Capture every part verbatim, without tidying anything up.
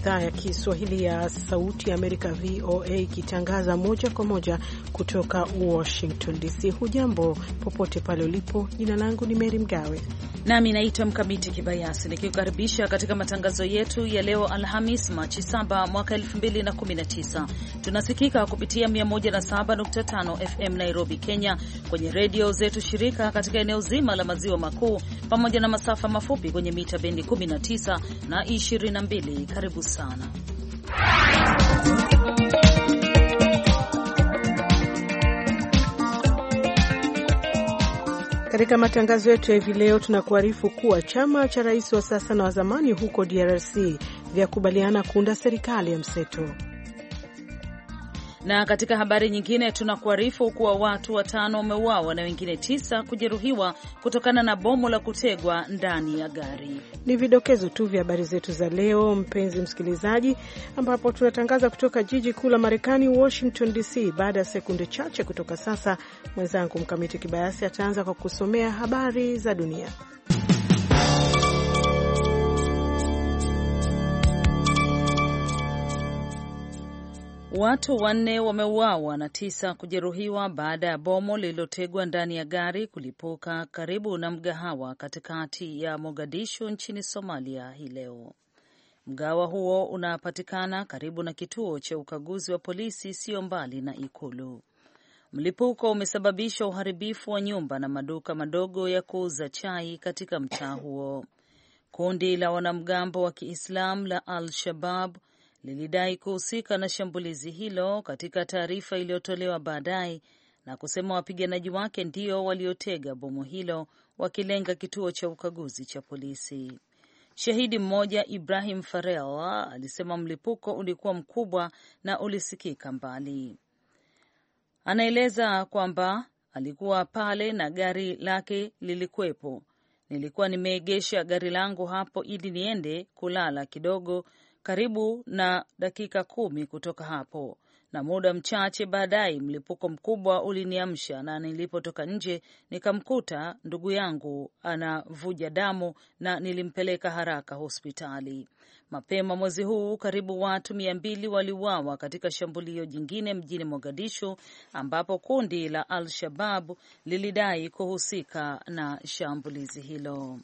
idhaa ya Kiswahili ya Sauti ya Amerika, V O A, ikitangaza moja kwa moja kutoka Washington D C. Hujambo popote pale ulipo. Jina langu ni Mary Mgawe nami naitwa Mkamiti Kibayasi, nikiukaribisha katika matangazo yetu ya leo Alhamis Machi saba mwaka elfu mbili na kumi na tisa. Tunasikika kupitia mia moja na saba nukta tano F M Nairobi, Kenya, kwenye redio zetu shirika katika eneo zima la maziwa makuu, pamoja na masafa mafupi kwenye mita bendi kumi na tisa na ishirini na mbili. Karibu sana. Katika matangazo yetu hivi leo tunakuarifu kuwa chama cha rais wa sasa na wa zamani huko D R C vyakubaliana kuunda serikali ya mseto. Na katika habari nyingine tunakuarifu kuwa watu watano wameuawa na wengine tisa kujeruhiwa kutokana na bomu la kutegwa ndani ya gari. Ni vidokezo tu vya habari zetu za leo, mpenzi msikilizaji, ambapo tunatangaza kutoka jiji kuu la Marekani, Washington D C. Baada ya sekunde chache kutoka sasa, mwenzangu Mkamiti Kibayasi ataanza kwa kusomea habari za dunia. Watu wanne wameuawa na tisa kujeruhiwa baada ya bomu lililotegwa ndani ya gari kulipuka karibu na mgahawa katikati ya Mogadishu nchini Somalia hii leo. Mgahawa huo unapatikana karibu na kituo cha ukaguzi wa polisi sio mbali na ikulu. Mlipuko umesababisha uharibifu wa nyumba na maduka madogo ya kuuza chai katika mtaa huo. Kundi la wanamgambo wa Kiislamu la Al-Shabaab lilidai kuhusika na shambulizi hilo katika taarifa iliyotolewa baadaye, na kusema wapiganaji wake ndio waliotega bomu hilo wakilenga kituo cha ukaguzi cha polisi. Shahidi mmoja, Ibrahim Farel, alisema mlipuko ulikuwa mkubwa na ulisikika mbali. Anaeleza kwamba alikuwa pale na gari lake lilikuwepo. Nilikuwa nimeegesha gari langu hapo ili niende kulala kidogo karibu na dakika kumi kutoka hapo, na muda mchache baadaye mlipuko mkubwa uliniamsha, na nilipotoka nje nikamkuta ndugu yangu anavuja damu na nilimpeleka haraka hospitali. Mapema mwezi huu karibu watu mia mbili waliuawa katika shambulio jingine mjini Mogadishu, ambapo kundi la Al-Shabaab lilidai kuhusika na shambulizi hilo.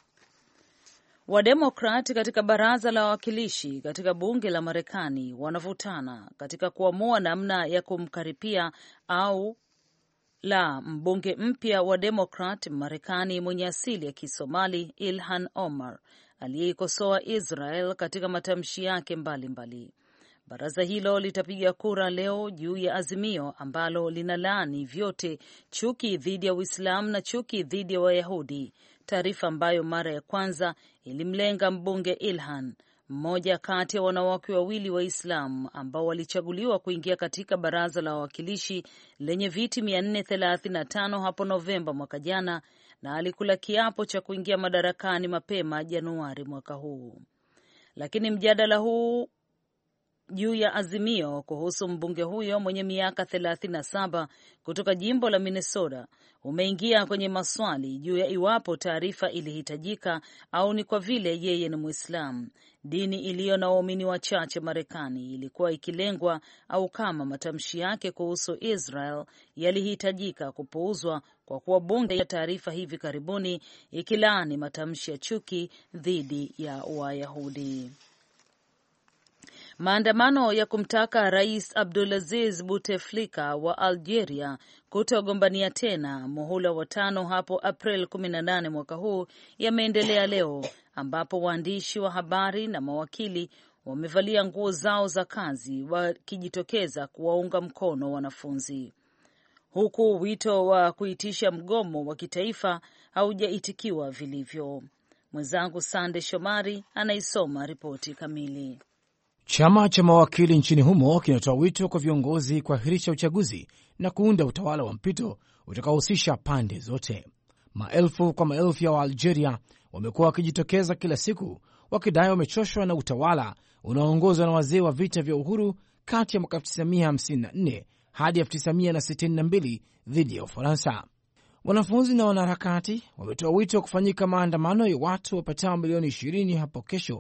Wademokrati katika baraza la wawakilishi katika bunge la Marekani wanavutana katika kuamua namna ya kumkaripia au la mbunge mpya wa Demokrat Marekani mwenye asili ya Kisomali Ilhan Omar aliyeikosoa Israel katika matamshi yake mbalimbali mbali. Baraza hilo litapiga kura leo juu ya azimio ambalo linalaani vyote chuki dhidi ya Uislamu na chuki dhidi ya Wayahudi, taarifa ambayo mara ya kwanza ilimlenga mbunge Ilhan, mmoja kati ya wanawake wawili Waislamu ambao walichaguliwa kuingia katika baraza la wawakilishi lenye viti mia nne thelathini na tano hapo Novemba mwaka jana, na alikula kiapo cha kuingia madarakani mapema Januari mwaka huu. Lakini mjadala huu juu ya azimio kuhusu mbunge huyo mwenye miaka thelathini na saba kutoka jimbo la Minnesota umeingia kwenye maswali juu ya iwapo taarifa ilihitajika au ni kwa vile yeye ni Muislamu, dini iliyo na waumini wachache Marekani, ilikuwa ikilengwa, au kama matamshi yake kuhusu Israel yalihitajika kupuuzwa kwa kuwa bunge ya taarifa hivi karibuni ikilaani matamshi ya chuki dhidi ya Wayahudi. Maandamano ya kumtaka Rais Abdulaziz Bouteflika wa Algeria kutogombania tena muhula wa tano hapo April kumi na nane mwaka huu yameendelea leo, ambapo waandishi wa habari na mawakili wamevalia nguo zao za kazi wakijitokeza kuwaunga mkono wanafunzi, huku wito wa kuitisha mgomo wa kitaifa haujaitikiwa vilivyo. Mwenzangu Sande Shomari anaisoma ripoti kamili. Chama cha mawakili nchini humo kinatoa wito kwa viongozi kuahirisha uchaguzi na kuunda utawala wa mpito utakaohusisha pande zote. Maelfu kwa maelfu ya Waalgeria wamekuwa wakijitokeza kila siku wakidai wamechoshwa na utawala unaoongozwa na wazee wa vita vya uhuru kati ya mwaka elfu tisa mia hamsini na nne hadi elfu tisa mia sitini na mbili dhidi ya Ufaransa. Wanafunzi na wanaharakati wametoa wito wa kufanyika maandamano ya watu wapatao milioni ishirini hapo kesho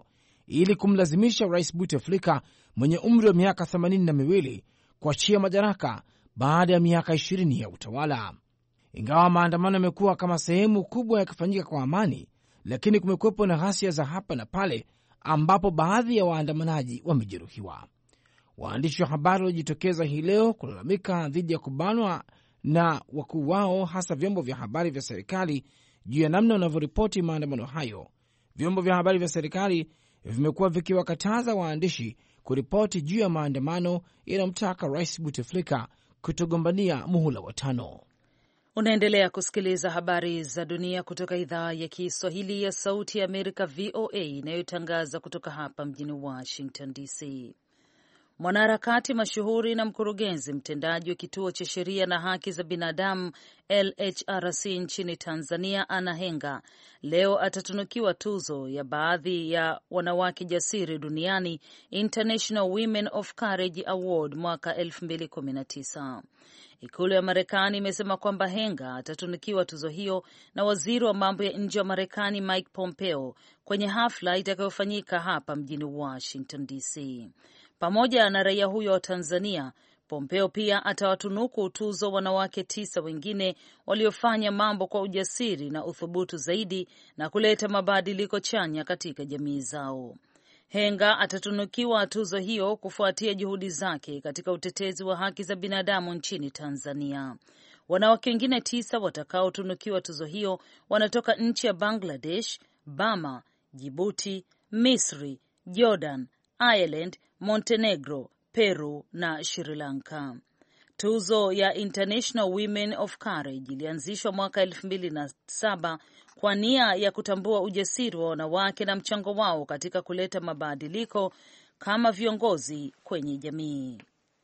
ili kumlazimisha Rais Bouteflika mwenye umri wa miaka themanini na miwili kuachia madaraka baada ya miaka ishirini ya utawala. Ingawa maandamano yamekuwa kama sehemu kubwa yakifanyika kwa amani, lakini kumekuwepo na ghasia za hapa na pale ambapo baadhi ya waandamanaji wamejeruhiwa. Waandishi wa habari walijitokeza hii leo kulalamika dhidi ya kubanwa na wakuu wao, hasa vyombo vya habari vya serikali, juu ya namna wanavyoripoti maandamano hayo. Vyombo vya habari vya serikali vimekuwa vikiwakataza waandishi kuripoti juu ya maandamano yanayomtaka Rais Bouteflika kutogombania muhula wa tano. Unaendelea kusikiliza habari za dunia kutoka idhaa ya Kiswahili ya Sauti ya Amerika, V O A, inayotangaza kutoka hapa mjini Washington D C. Mwanaharakati mashuhuri na mkurugenzi mtendaji wa kituo cha sheria na haki za binadamu L H R C nchini Tanzania, Anna Henga, leo atatunukiwa tuzo ya baadhi ya wanawake jasiri duniani, International Women of Courage Award mwaka elfu mbili kumi na tisa. Ikulu ya Marekani imesema kwamba Henga atatunukiwa tuzo hiyo na waziri wa mambo ya nje wa Marekani Mike Pompeo kwenye hafla itakayofanyika hapa mjini Washington D C. Pamoja na raia huyo wa Tanzania, Pompeo pia atawatunuku tuzo wanawake tisa wengine waliofanya mambo kwa ujasiri na uthubutu zaidi na kuleta mabadiliko chanya katika jamii zao. Henga atatunukiwa tuzo hiyo kufuatia juhudi zake katika utetezi wa haki za binadamu nchini Tanzania. Wanawake wengine tisa watakaotunukiwa tuzo hiyo wanatoka nchi ya Bangladesh, Burma, Djibouti, Misri, Jordan, Ireland, Montenegro, Peru na Sri Lanka. Tuzo ya International Women of Courage ilianzishwa mwaka elfu mbili na saba kwa nia ya kutambua ujasiri wa wanawake na mchango wao katika kuleta mabadiliko kama viongozi kwenye jamii.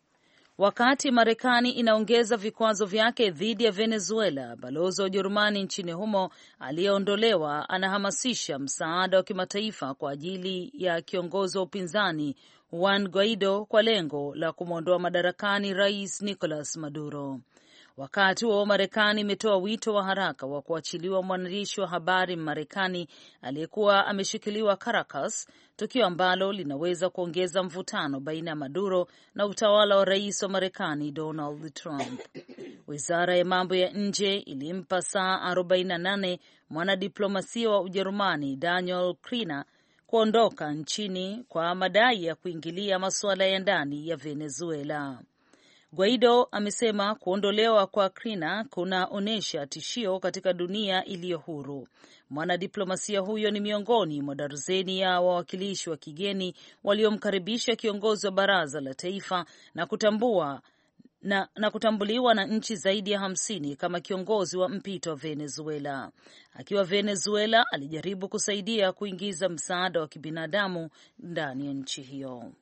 Wakati Marekani inaongeza vikwazo vyake dhidi ya Venezuela, balozi wa Ujerumani nchini humo aliyeondolewa anahamasisha msaada wa kimataifa kwa ajili ya kiongozi wa upinzani Juan Guaido kwa lengo la kumwondoa madarakani Rais Nicolas Maduro. Wakati huo Marekani imetoa wito wa haraka wa kuachiliwa mwandishi wa habari Marekani aliyekuwa ameshikiliwa Caracas, tukio ambalo linaweza kuongeza mvutano baina ya Maduro na utawala wa rais wa Marekani Donald Trump. Wizara ya mambo ya nje ilimpa saa arobaini na nane mwanadiplomasia wa Ujerumani Daniel Krina kuondoka nchini kwa madai ya kuingilia masuala ya ndani ya Venezuela. Guaido amesema kuondolewa kwa Krina kunaonyesha tishio katika dunia iliyo huru. Mwanadiplomasia huyo ni miongoni mwa darzeni ya wawakilishi wa kigeni waliomkaribisha kiongozi wa baraza la taifa na kutambua na, na kutambuliwa na nchi zaidi ya hamsini kama kiongozi wa mpito wa Venezuela. Akiwa Venezuela, alijaribu kusaidia kuingiza msaada wa kibinadamu ndani ya nchi hiyo.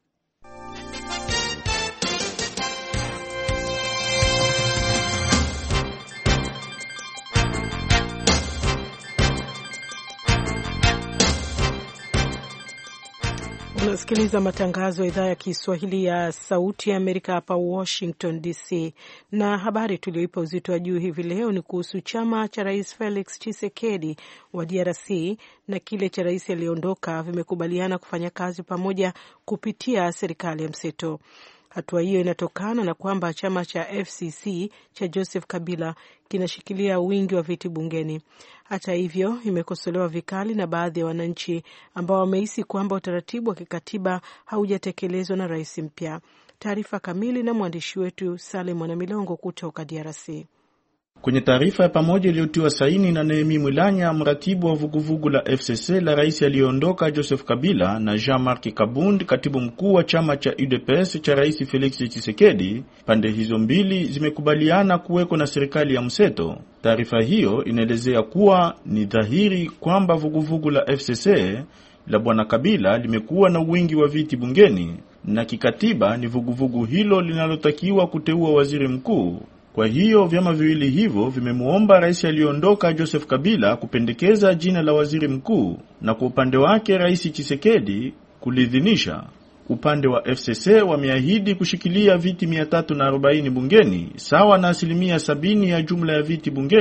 Unasikiliza matangazo ya idhaa ya Kiswahili ya Sauti ya Amerika hapa Washington D C, na habari tulioipa uzito wa juu hivi leo ni kuhusu chama cha Rais Felix Tshisekedi wa D R C na kile cha rais aliyeondoka vimekubaliana kufanya kazi pamoja kupitia serikali ya mseto. Hatua hiyo inatokana na kwamba chama cha F C C cha Joseph Kabila kinashikilia wingi wa viti bungeni. Hata hivyo, imekosolewa vikali na baadhi ya wananchi ambao wamehisi kwamba utaratibu wa kikatiba haujatekelezwa na rais mpya. Taarifa kamili na mwandishi wetu Saleh Mwanamilongo kutoka D R C. Kwenye taarifa ya pamoja iliyotiwa saini na Nehemi Mwilanya, mratibu wa vuguvugu la F C C la rais aliyeondoka Joseph Kabila, na Jean-Marc Kabund, katibu mkuu wa chama cha U D P S cha rais Felix Tshisekedi, pande hizo mbili zimekubaliana kuweko na serikali ya mseto. Taarifa hiyo inaelezea kuwa ni dhahiri kwamba vuguvugu la F C C la bwana Kabila limekuwa na wingi wa viti bungeni, na kikatiba ni vuguvugu hilo linalotakiwa kuteua waziri mkuu. Kwa hiyo vyama viwili hivyo vimemuomba rais aliondoka Joseph Kabila kupendekeza jina la waziri mkuu, na kwa upande wake rais Tshisekedi kulidhinisha. Upande wa F C C wameahidi kushikilia viti mia tatu na arobaini bungeni, sawa na asilimia sabini ya jumla ya viti bungeni,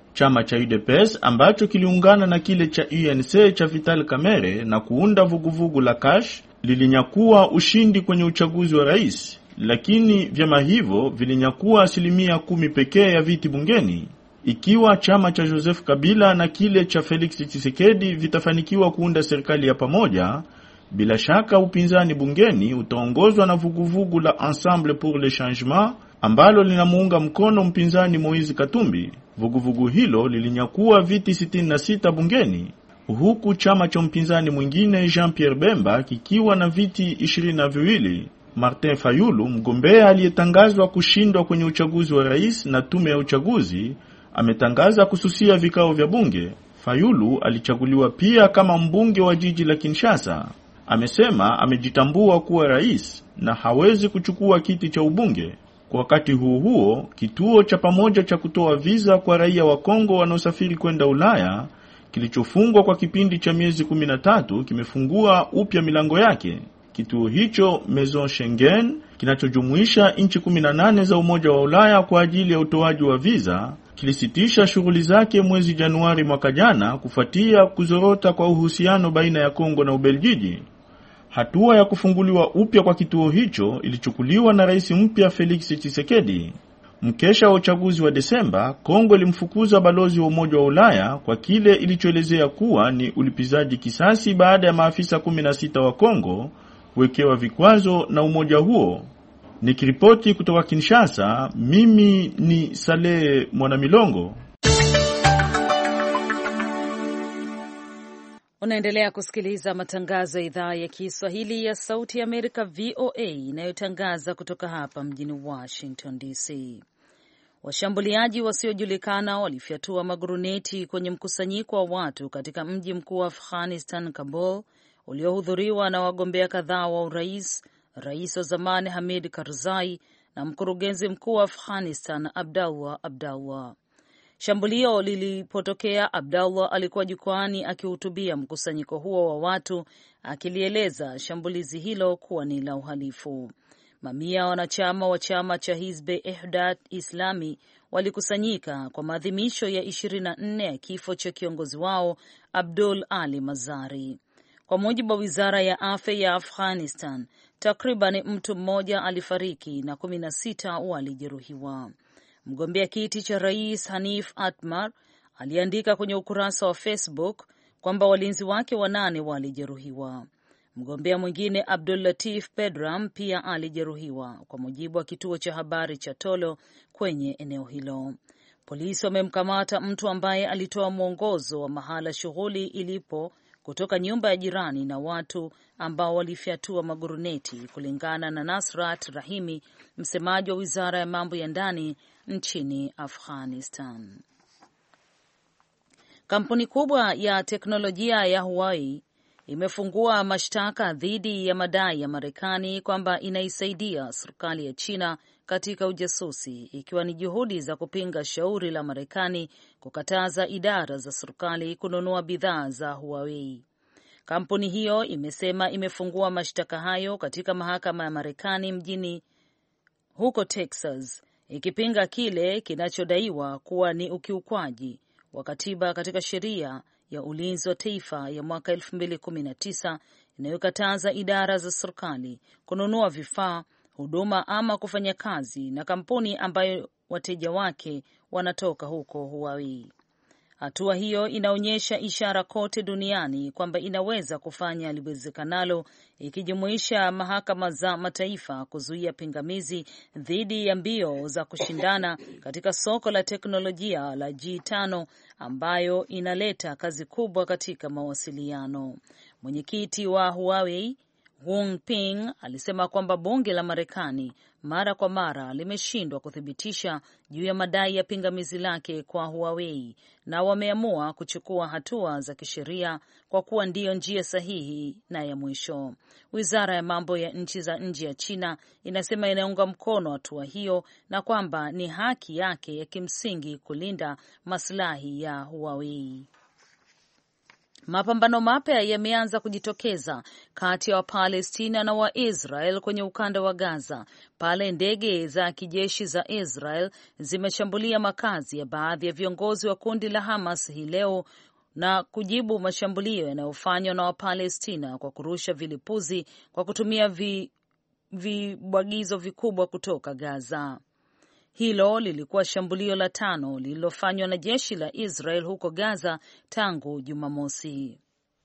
Chama cha U D P S ambacho kiliungana na kile cha U N C cha Vital Kamerhe na kuunda vuguvugu la Cash lilinyakua ushindi kwenye uchaguzi wa rais, lakini vyama hivyo vilinyakua asilimia kumi pekee ya viti bungeni. Ikiwa chama cha Joseph Kabila na kile cha Felix Tshisekedi vitafanikiwa kuunda serikali ya pamoja, bila shaka upinzani bungeni utaongozwa na vuguvugu la Ensemble pour le Changement ambalo linamuunga mkono mpinzani Moise Katumbi. Vuguvugu hilo lilinyakua viti sitini na sita bungeni, huku chama cha mpinzani mwingine Jean-Pierre Bemba kikiwa na viti ishirini na viwili. Martin Fayulu, mgombea aliyetangazwa kushindwa kwenye uchaguzi wa rais na tume ya uchaguzi, ametangaza kususia vikao vya bunge. Fayulu alichaguliwa pia kama mbunge wa jiji la Kinshasa. Amesema amejitambua kuwa rais na hawezi kuchukua kiti cha ubunge. Kwa wakati huo huo, kituo cha pamoja cha kutoa visa kwa raia wa Kongo wanaosafiri kwenda Ulaya, kilichofungwa kwa kipindi cha miezi kumi na tatu, kimefungua upya milango yake. Kituo hicho Maison Schengen, kinachojumuisha nchi kumi na nane za Umoja wa Ulaya kwa ajili ya utoaji wa visa, kilisitisha shughuli zake mwezi Januari mwaka jana kufuatia kuzorota kwa uhusiano baina ya Kongo na Ubelgiji. Hatua ya kufunguliwa upya kwa kituo hicho ilichukuliwa na rais mpya Felix Tshisekedi. Mkesha wa uchaguzi wa Desemba, Kongo ilimfukuza balozi wa Umoja wa Ulaya kwa kile ilichoelezea kuwa ni ulipizaji kisasi baada ya maafisa kumi na sita wa Kongo kuwekewa vikwazo na umoja huo. Nikiripoti kutoka Kinshasa, mimi ni Saleh Mwanamilongo. Unaendelea kusikiliza matangazo ya idhaa ya Kiswahili ya Sauti ya Amerika V O A inayotangaza kutoka hapa mjini Washington D C. Washambuliaji wasiojulikana walifyatua maguruneti kwenye mkusanyiko wa watu katika mji mkuu wa Afghanistan, Kabul, uliohudhuriwa na wagombea kadhaa wa urais, rais wa zamani Hamid Karzai na mkurugenzi mkuu wa Afghanistan Abdallah Abdallah. Shambulio lilipotokea, Abdallah alikuwa jukwani akihutubia mkusanyiko huo wa watu, akilieleza shambulizi hilo kuwa ni la uhalifu. Mamia wanachama wa chama cha Hizb Ihdad Islami walikusanyika kwa maadhimisho ya ishirini na nne ya kifo cha kiongozi wao Abdul Ali Mazari. Kwa mujibu wa Wizara ya Afya ya Afghanistan, takriban mtu mmoja alifariki na kumi na sita walijeruhiwa. Mgombea kiti cha rais Hanif Atmar aliandika kwenye ukurasa wa Facebook kwamba walinzi wake wanane walijeruhiwa. Mgombea mwingine Abdul Latif Pedram pia alijeruhiwa, kwa mujibu wa kituo cha habari cha Tolo kwenye eneo hilo. Polisi wamemkamata mtu ambaye alitoa mwongozo wa mahala shughuli ilipo kutoka nyumba ya jirani na watu ambao walifyatua maguruneti, kulingana na Nasrat Rahimi, msemaji wa Wizara ya Mambo ya Ndani nchini Afghanistan. Kampuni kubwa ya teknolojia ya Huawei imefungua mashtaka dhidi ya madai ya Marekani kwamba inaisaidia serikali ya China katika ujasusi, ikiwa ni juhudi za kupinga shauri la Marekani kukataza idara za serikali kununua bidhaa za Huawei. Kampuni hiyo imesema imefungua mashtaka hayo katika mahakama ya Marekani mjini huko Texas, ikipinga kile kinachodaiwa kuwa ni ukiukwaji wa katiba katika sheria ya ulinzi wa taifa ya mwaka elfu mbili kumi na tisa inayokataza idara za serikali kununua vifaa, huduma ama kufanya kazi na kampuni ambayo wateja wake wanatoka huko Huawei. Hatua hiyo inaonyesha ishara kote duniani kwamba inaweza kufanya liwezekanalo, ikijumuisha mahakama za mataifa kuzuia pingamizi dhidi ya mbio za kushindana katika soko la teknolojia la G tano ambayo inaleta kazi kubwa katika mawasiliano. Mwenyekiti wa Huawei Wong Ping alisema kwamba bunge la Marekani mara kwa mara limeshindwa kuthibitisha juu ya madai ya pingamizi lake kwa Huawei na wameamua kuchukua hatua za kisheria kwa kuwa ndiyo njia sahihi na ya mwisho. Wizara ya mambo ya nchi za nje ya China inasema inaunga mkono hatua hiyo na kwamba ni haki yake ya kimsingi kulinda maslahi ya Huawei. Mapambano mapya yameanza kujitokeza kati ya Wapalestina na Waisrael kwenye ukanda wa Gaza pale ndege za kijeshi za Israel zimeshambulia makazi ya baadhi ya viongozi wa kundi la Hamas hii leo na kujibu mashambulio yanayofanywa na Wapalestina kwa kurusha vilipuzi kwa kutumia vibwagizo vi vikubwa kutoka Gaza. Hilo lilikuwa shambulio la tano lililofanywa na jeshi la Israel huko Gaza tangu Jumamosi.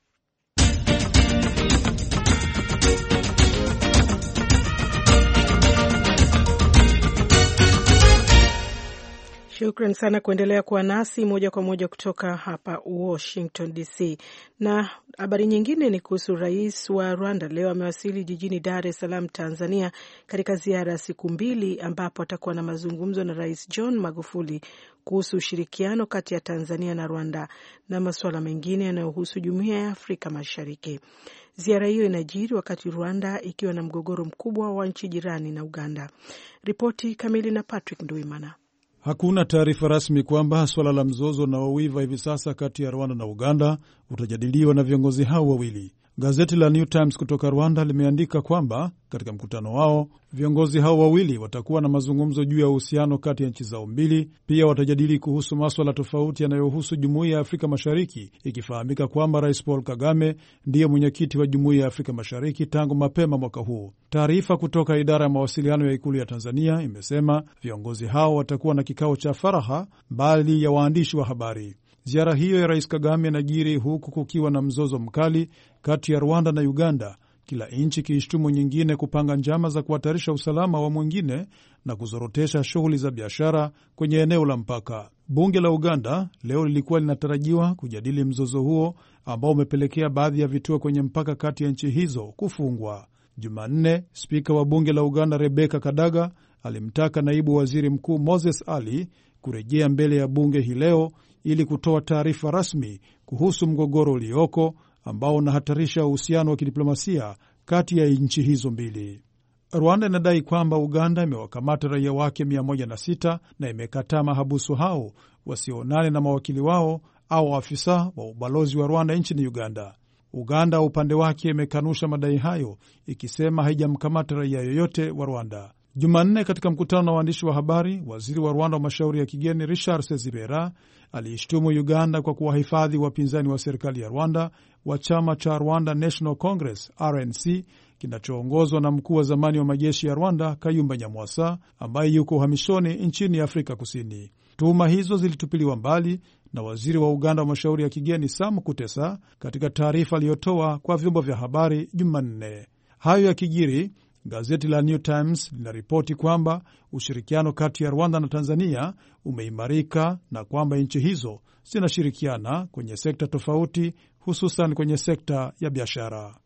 Shukran sana kuendelea kuwa nasi moja kwa moja kutoka hapa Washington D C. Na habari nyingine ni kuhusu rais wa Rwanda leo amewasili jijini Dar es Salaam, Tanzania, katika ziara ya siku mbili ambapo atakuwa na mazungumzo na Rais John Magufuli kuhusu ushirikiano kati ya Tanzania na Rwanda na masuala mengine yanayohusu Jumuiya ya Afrika Mashariki. Ziara hiyo inajiri wakati Rwanda ikiwa na mgogoro mkubwa wa nchi jirani na Uganda. Ripoti kamili na Patrick Nduimana. Hakuna taarifa rasmi kwamba swala la mzozo unaowiva hivi sasa kati ya Rwanda na Uganda utajadiliwa na viongozi hao wawili. Gazeti la New Times kutoka Rwanda limeandika kwamba katika mkutano wao viongozi hao wawili watakuwa na mazungumzo juu ya uhusiano kati ya nchi zao mbili. Pia watajadili kuhusu maswala tofauti yanayohusu Jumuiya ya Afrika Mashariki, ikifahamika kwamba Rais Paul Kagame ndiye mwenyekiti wa Jumuiya ya Afrika Mashariki tangu mapema mwaka huu. Taarifa kutoka idara ya mawasiliano ya Ikulu ya Tanzania imesema viongozi hao watakuwa na kikao cha faragha mbali ya waandishi wa habari. Ziara hiyo ya Rais Kagame inajiri huku kukiwa na mzozo mkali kati ya Rwanda na Uganda, kila nchi kiishtumu nyingine kupanga njama za kuhatarisha usalama wa mwingine na kuzorotesha shughuli za biashara kwenye eneo la mpaka. Bunge la Uganda leo lilikuwa linatarajiwa kujadili mzozo huo ambao umepelekea baadhi ya vituo kwenye mpaka kati ya nchi hizo kufungwa. Jumanne, spika wa bunge la Uganda Rebecca Kadaga alimtaka naibu waziri mkuu Moses Ali kurejea mbele ya bunge hii leo ili kutoa taarifa rasmi kuhusu mgogoro ulioko ambao unahatarisha uhusiano wa kidiplomasia kati ya nchi hizo mbili. Rwanda inadai kwamba Uganda imewakamata raia wake mia moja na sita na imekataa mahabusu hao wasionane na mawakili wao au afisa wa ubalozi wa Rwanda nchini Uganda. Uganda upande wake imekanusha madai hayo, ikisema haijamkamata raia yoyote wa Rwanda. Jumanne, katika mkutano na waandishi wa habari, waziri wa Rwanda wa mashauri ya kigeni Richard Sezibera aliishtumu Uganda kwa kuwahifadhi wapinzani wa serikali ya Rwanda wa chama cha Rwanda National Congress R N C kinachoongozwa na mkuu wa zamani wa majeshi ya Rwanda Kayumba Nyamwasa ambaye yuko uhamishoni nchini Afrika Kusini. Tuhuma hizo zilitupiliwa mbali na waziri wa Uganda wa mashauri ya kigeni Sam Kutesa katika taarifa aliyotoa kwa vyombo vya habari Jumanne. Hayo ya kijiri, gazeti la New Times linaripoti kwamba ushirikiano kati ya Rwanda na Tanzania umeimarika na kwamba nchi hizo zinashirikiana kwenye sekta tofauti, hususan kwenye sekta ya biashara.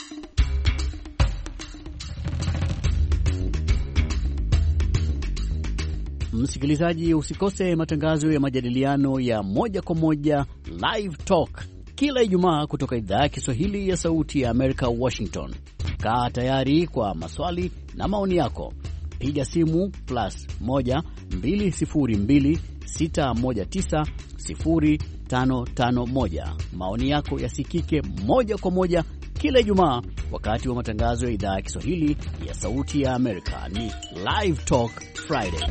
Msikilizaji, usikose matangazo ya majadiliano ya moja kwa moja Live Talk kila Ijumaa kutoka idhaa ya Kiswahili ya Sauti ya Amerika, Washington. Kaa tayari kwa maswali na maoni yako. Piga simu plus moja mbili sifuri mbili sita moja tisa sifuri tano tano moja. Maoni yako yasikike moja kwa moja kila Ijumaa wakati wa matangazo ya idhaa ya Kiswahili ya Sauti ya Amerika. Ni Live Talk Friday.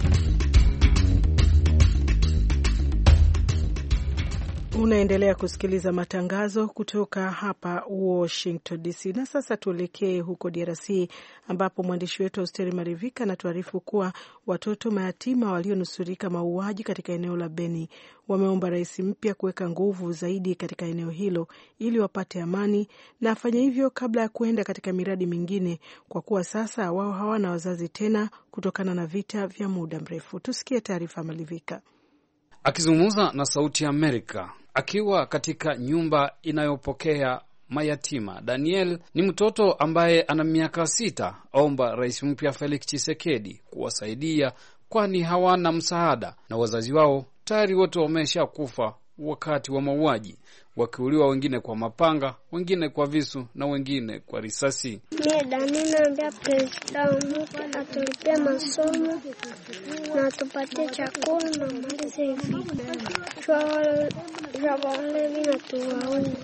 Unaendelea kusikiliza matangazo kutoka hapa Washington D C. Na sasa tuelekee huko D R C ambapo mwandishi wetu Austeri Marivika anatuarifu kuwa watoto mayatima walionusurika mauaji katika eneo la Beni wameomba rais mpya kuweka nguvu zaidi katika eneo hilo ili wapate amani na afanye hivyo kabla ya kuenda katika miradi mingine, kwa kuwa sasa wao hawana wazazi tena kutokana na vita vya muda mrefu. Tusikie taarifa Marivika. Akizungumza na Sauti ya Amerika akiwa katika nyumba inayopokea mayatima, Daniel ni mtoto ambaye ana miaka sita, omba rais mpya Felix Tshisekedi kuwasaidia kwani hawana msaada na wazazi wao tayari wote wamesha kufa wakati wa mauaji, wakiuliwa wengine kwa mapanga, wengine kwa visu na wengine kwa risasi. Mimi Daniel naambia president atulipie masomo na tupatie chakula na malize vita. Kwa wale vina tuwaona.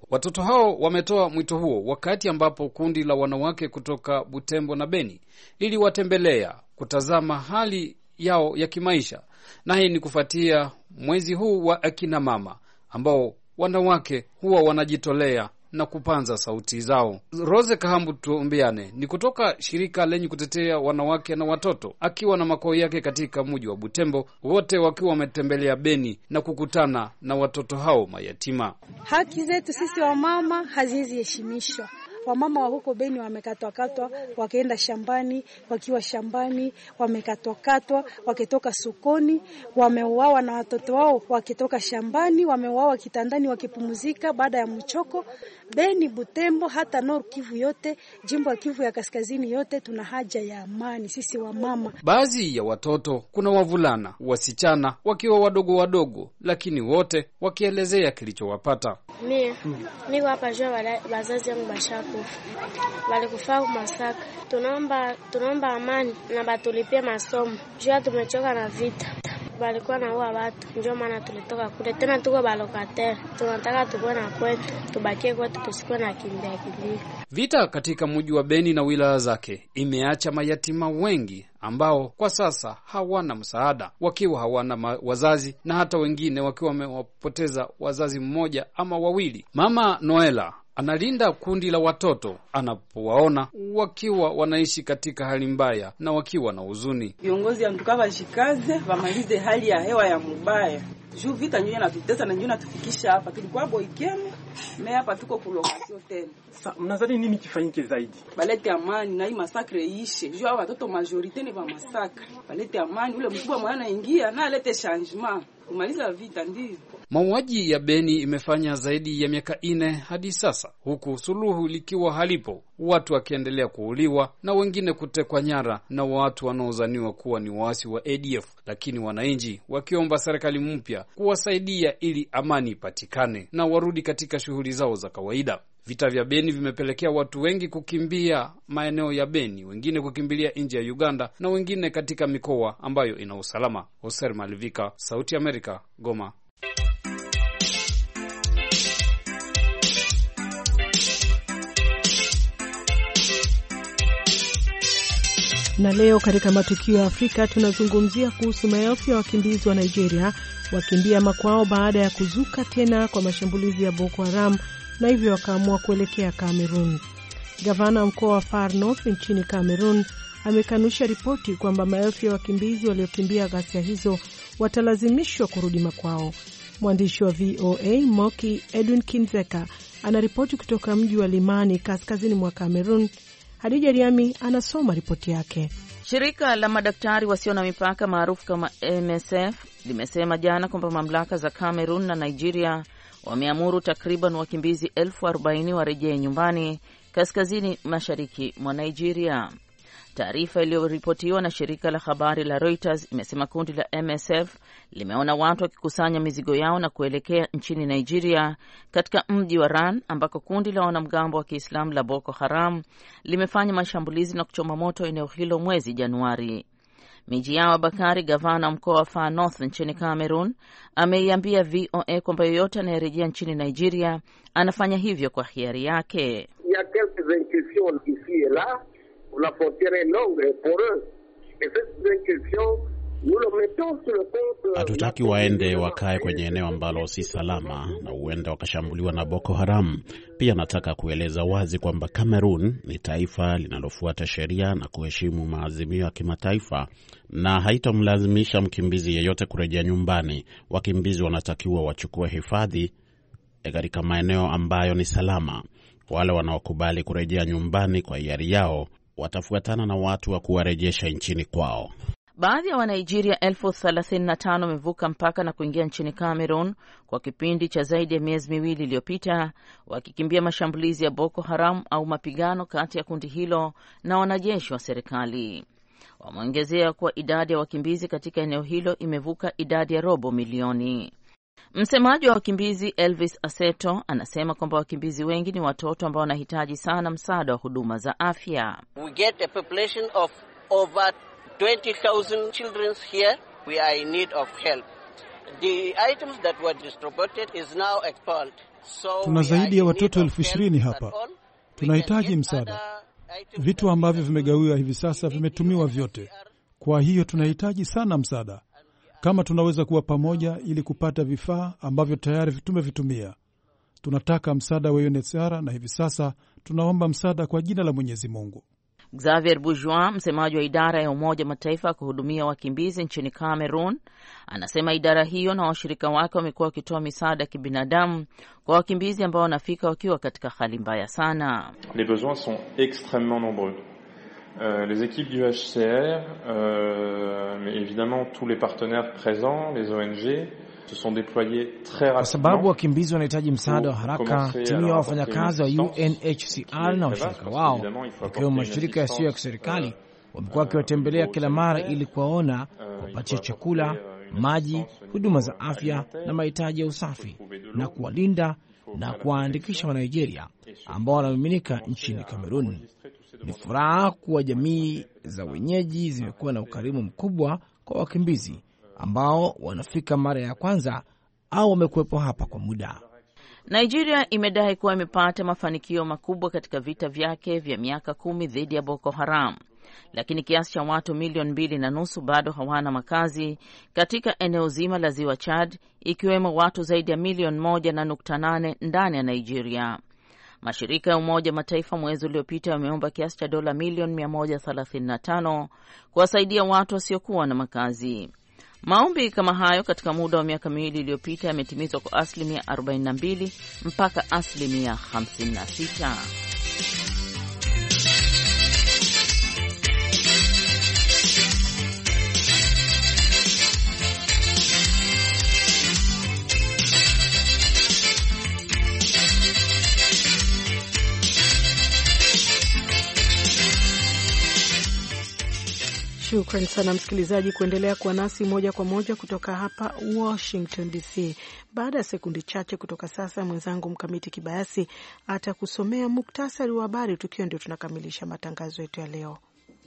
Watoto hao wametoa mwito huo wakati ambapo kundi la wanawake kutoka Butembo na Beni liliwatembelea kutazama hali yao ya kimaisha, na hii ni kufuatia mwezi huu wa akina mama ambao wanawake huwa wanajitolea na kupanza sauti zao. Rose Kahambu Tuombeane ni kutoka shirika lenye kutetea wanawake na watoto, akiwa na makao yake katika mji wa Butembo, wote wakiwa wametembelea Beni na kukutana na watoto hao mayatima. Haki zetu sisi wamama haziwezi heshimishwa. Wamama wa huko Beni wamekatwakatwa, wakienda shambani, wakiwa shambani wamekatwakatwa, wakitoka sokoni wameuawa, na watoto wao wakitoka shambani wameuawa kitandani wakipumzika baada ya mchoko. Beni, Butembo, hata Nord Kivu yote, jimbo ya Kivu ya Kaskazini yote, tuna haja ya amani sisi wamama. Baadhi ya watoto, kuna wavulana, wasichana wakiwa wadogo wadogo, lakini wote wakielezea kilichowapata. Mimi niko hapa jua wazazi wangu bashakufa. Walikufa kwa masaka. Tunaomba tunaomba amani na batulipie masomo. Jua tumechoka na vita. Walikuwa na huwa watu. Ndio maana tulitoka kule. Tena tuko balokatera. Tunataka tukue na kwetu. Tubakie kwetu, tusikuwe na kimbia kimbia. Vita katika mji wa Beni na wilaya zake imeacha mayatima wengi ambao kwa sasa hawana msaada, wakiwa hawana wazazi, na hata wengine wakiwa wamewapoteza wazazi mmoja ama wawili. Mama Noela analinda kundi la watoto anapowaona wakiwa wanaishi katika hali mbaya na wakiwa na huzuni. Viongozi antuka bashikaze wamalize hali ya hewa ya mbaya. Juu vita nyinyi na tutesa na nyinyi natufikisha hapa. Tulikuwa boikeni, na hapa tuko kulokasio tena. Sasa mnadhani nini kifanyike zaidi? Balete amani na hii masakre ishe. Juu watoto majorite ni ba masakre. Balete amani, ule mkubwa mwana ingia na alete changement. Kumaliza vita ndio. Mauaji ya Beni imefanya zaidi ya miaka ine hadi sasa, huku suluhu likiwa halipo, watu wakiendelea kuuliwa na wengine kutekwa nyara na watu wanaozaniwa kuwa ni waasi wa A D F, lakini wananchi wakiomba serikali mpya kuwasaidia ili amani ipatikane na warudi katika shughuli zao za kawaida. Vita vya Beni vimepelekea watu wengi kukimbia maeneo ya Beni, wengine kukimbilia nje ya Uganda na wengine katika mikoa ambayo ina usalama. Oser Malivika, Sauti ya Amerika, Goma. Na leo katika matukio ya Afrika tunazungumzia kuhusu maelfu ya wakimbizi wa Nigeria wakimbia makwao baada ya kuzuka tena kwa mashambulizi ya Boko Haram, na hivyo wakaamua kuelekea Cameroon. Gavana mkoa wa Far North nchini Cameroon amekanusha ripoti kwamba maelfu ya wakimbizi waliokimbia ghasia hizo watalazimishwa kurudi makwao. Mwandishi wa V O A Moki Edwin Kinzeka anaripoti kutoka mji wa Limani kaskazini mwa Cameroon. Hadija Riami anasoma ripoti yake. Shirika la madaktari wasio na mipaka maarufu kama M S F limesema jana kwamba mamlaka za Cameroon na Nigeria wameamuru takriban wakimbizi elfu arobaini warejee nyumbani kaskazini mashariki mwa Nigeria. Taarifa iliyoripotiwa na shirika la habari la Reuters imesema kundi la M S F limeona watu wakikusanya mizigo yao na kuelekea nchini Nigeria katika mji wa Ran, ambako kundi la wanamgambo wa Kiislamu la Boko Haram limefanya mashambulizi na kuchoma moto eneo hilo mwezi Januari. Miji yao Bakari, gavana mkoa wa Far North nchini Cameroon, ameiambia V O A kwamba yoyote anayerejea nchini Nigeria anafanya hivyo kwa hiari yake. La frontière est longue pour eux. Et cette incursion, nous le mettons sur le compte. Hatutaki waende wakae kwenye eneo ambalo si salama na uende wakashambuliwa na Boko Haram. Pia nataka kueleza wazi kwamba Cameroon ni taifa linalofuata sheria na kuheshimu maazimio ya kimataifa na haitamlazimisha mkimbizi yeyote kurejea nyumbani. Wakimbizi wanatakiwa wachukue hifadhi katika maeneo ambayo ni salama. Wale wanaokubali kurejea nyumbani kwa hiari yao watafuatana na watu wa kuwarejesha nchini kwao. Baadhi ya wa Nigeria elfu thelathini na tano wamevuka mpaka na kuingia nchini Cameroon kwa kipindi cha zaidi ya miezi miwili iliyopita, wakikimbia mashambulizi ya Boko Haram au mapigano kati ya kundi hilo na wanajeshi wa serikali. Wameongezea kuwa idadi ya wakimbizi katika eneo hilo imevuka idadi ya robo milioni. Msemaji wa wakimbizi Elvis Aseto anasema kwamba wakimbizi wengi ni watoto ambao wanahitaji sana msaada wa huduma za afya. We get a population of over twenty thousand children here. We are in need of help. The items that were distributed is now expelled. Tuna zaidi ya watoto elfu ishirini hapa. Tunahitaji msaada. Vitu ambavyo vimegawiwa hivi sasa vimetumiwa vyote. Kwa hiyo tunahitaji sana msaada. Kama tunaweza kuwa pamoja ili kupata vifaa ambavyo tayari tumevitumia. Tunataka msaada wa U N H C R na hivi sasa tunaomba msaada kwa jina la Mwenyezi Mungu. Xavier Bourgeois, msemaji wa idara ya Umoja Mataifa kuhudumia wakimbizi nchini Cameroon, anasema idara hiyo na washirika wake wamekuwa wakitoa misaada ya kibinadamu kwa wakimbizi ambao wanafika wakiwa katika hali mbaya sana. Les besoins sont extrêmement nombreux. Euh, les équipes du H C R, euh, mais évidemment tous les partenaires présents, les O N G, se sont déployés très rapidement. Kwa sababu wakimbizi wanahitaji msaada wa haraka, timu ya wafanyakazi wa U N H C R na washirika wao, ikiwemo mashirika yasiyo ya kiserikali, wamekuwa wakiwatembelea kila mara ili kuwaona, kuwapatia chakula, maji, huduma za afya na mahitaji ya usafi, na kuwalinda na kuwaandikisha wa Nigeria ambao wanamiminika nchini Kamerun. Ni furaha kuwa jamii za wenyeji zimekuwa na ukarimu mkubwa kwa wakimbizi ambao wanafika mara ya kwanza au wamekuwepo hapa kwa muda. Nigeria imedai kuwa imepata mafanikio makubwa katika vita vyake vya miaka kumi dhidi ya Boko Haram, lakini kiasi cha watu milioni mbili na nusu bado hawana makazi katika eneo zima la Ziwa Chad, ikiwemo watu zaidi ya milioni moja na nukta nane ndani ya Nigeria. Mashirika ya Umoja Mataifa mwezi uliopita yameomba kiasi cha dola milioni mia moja thelathini na tano kuwasaidia watu wasiokuwa na makazi. Maombi kama hayo katika muda wa miaka miwili iliyopita yametimizwa kwa asilimia arobaini na mbili mpaka asilimia hamsini na sita. Shukran sana msikilizaji kuendelea kuwa nasi moja kwa moja kutoka hapa Washington D C. Baada ya sekundi chache kutoka sasa, mwenzangu Mkamiti Kibayasi atakusomea muktasari wa habari, tukiwa ndio tunakamilisha matangazo yetu ya leo.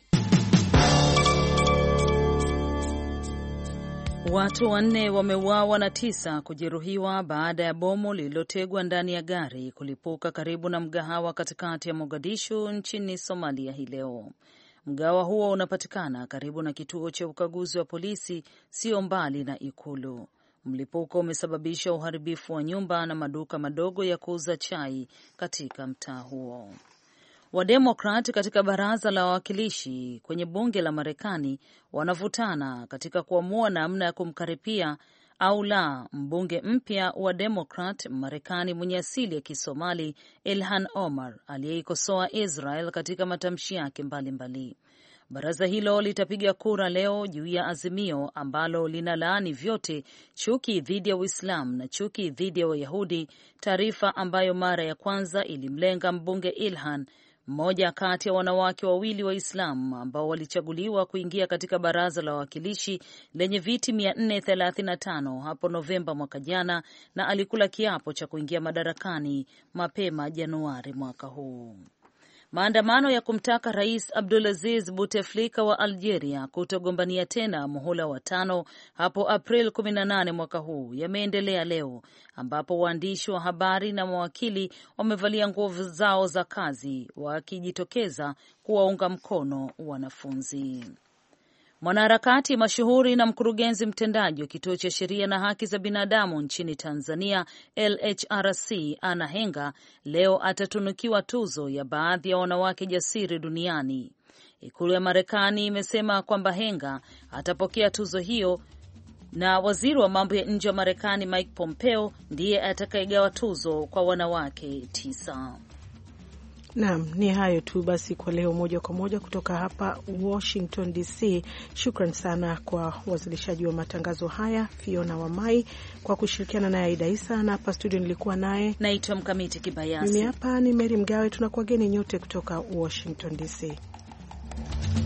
Watu wanne wameuawa na tisa kujeruhiwa baada ya bomu lililotegwa ndani ya gari kulipuka karibu na mgahawa katikati ya Mogadishu nchini Somalia hii leo. Mgawa huo unapatikana karibu na kituo cha ukaguzi wa polisi sio mbali na ikulu. Mlipuko umesababisha uharibifu wa nyumba na maduka madogo ya kuuza chai katika mtaa huo. Wademokrat katika baraza la wawakilishi kwenye bunge la Marekani wanavutana katika kuamua namna ya kumkaripia au la mbunge mpya wa Democrat Marekani mwenye asili ya Kisomali Ilhan Omar aliyeikosoa Israel katika matamshi yake mbalimbali. Baraza hilo litapiga kura leo juu ya azimio ambalo linalaani vyote chuki dhidi ya Uislamu na chuki dhidi ya Wayahudi, taarifa ambayo mara ya kwanza ilimlenga mbunge Ilhan, mmoja kati ya wanawake wawili wa Islam ambao walichaguliwa kuingia katika baraza la wawakilishi lenye viti mia nne thelathini na tano hapo Novemba mwaka jana, na alikula kiapo cha kuingia madarakani mapema Januari mwaka huu. Maandamano ya kumtaka Rais Abdulaziz Bouteflika wa Algeria kutogombania tena muhula wa tano hapo April kumi na nane mwaka huu yameendelea leo, ambapo waandishi wa habari na mawakili wamevalia nguo zao za kazi wakijitokeza kuwaunga mkono wanafunzi. Mwanaharakati mashuhuri na mkurugenzi mtendaji wa kituo cha sheria na haki za binadamu nchini Tanzania L H R C Anna Henga leo atatunukiwa tuzo ya baadhi ya wanawake jasiri duniani. Ikulu ya Marekani imesema kwamba Henga atapokea tuzo hiyo na waziri wa mambo ya nje wa Marekani Mike Pompeo ndiye atakayegawa tuzo kwa wanawake tisa. Naam, ni hayo tu basi kwa leo moja kwa moja kutoka hapa Washington D C. Shukran sana kwa wasilishaji wa matangazo haya, Fiona Wamai kwa kushirikiana na Aida Isa, na hapa studio nilikuwa naye naitwa Mkamiti Kibayasi. Mimi hapa ni Mary Mgawe, tunakuageni nyote kutoka Washington D C.